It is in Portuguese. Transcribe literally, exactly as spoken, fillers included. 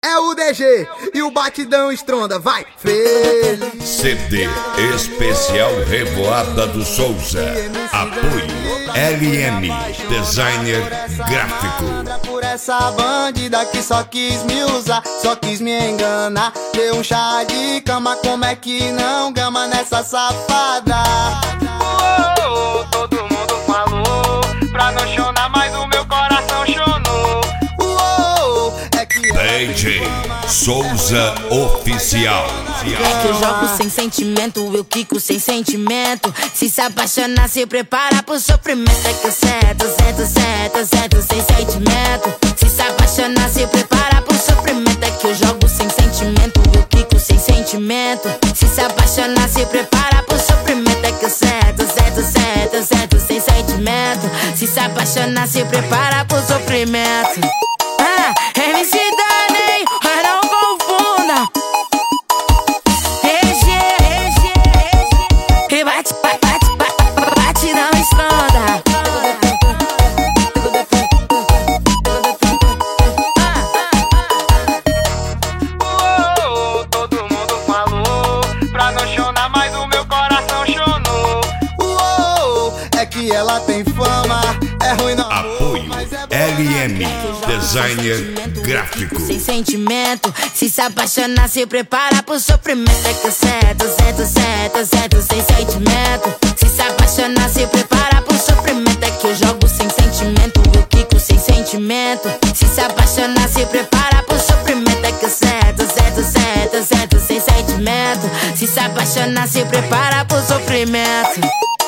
É o D G e o batidão estronda, vai! Feliz. C D especial Revoada do Souza. Apoio L M Designer Gráfico. Por essa bandida que só quis me usar, só quis me enganar. Deu um chá de cama, como é que não gama nessa safada? Uou, todo mundo falou pra não chorar, mas o meu coração chonou. Uou, é que D J Souza Oficial. É que eu jogo sem sentimento, eu quico sem sentimento. Se se apaixonar, se prepara pro sofrimento. É que eu certo, certo, certo, certo, sem sentimento. Se se apaixonar, se prepara pro sofrimento. É que eu jogo sem sentimento, eu quico sem sentimento. Se se apaixonar, se prepara pro sofrimento. É que eu certo, certo, certo, certo, sem sentimento. Se se apaixonar, se prepara pro sofrimento. Ah, M C Dani, mas não confunda. E G, E G, E G. E bate, bate, bate, bate, bate, não estronda. Uou, todo mundo falou pra não chorar, mas o meu coração chonou. Uou, é que ela tem fama, é ruim não. Apoio L M Designer Gráfico. Sem sentimento, se se apaixonar, se prepara pro sofrimento. É que eu certo, certo, certo, certo, sem sentimento. Se se apaixonar, se prepara pro sofrimento. É que eu jogo sem sentimento, eu quico sem sentimento. Se se apaixonar, se prepara pro sofrimento. É que eu certo, certo, certo, certo, sem sentimento. Se se apaixonar, se prepara pro sofrimento.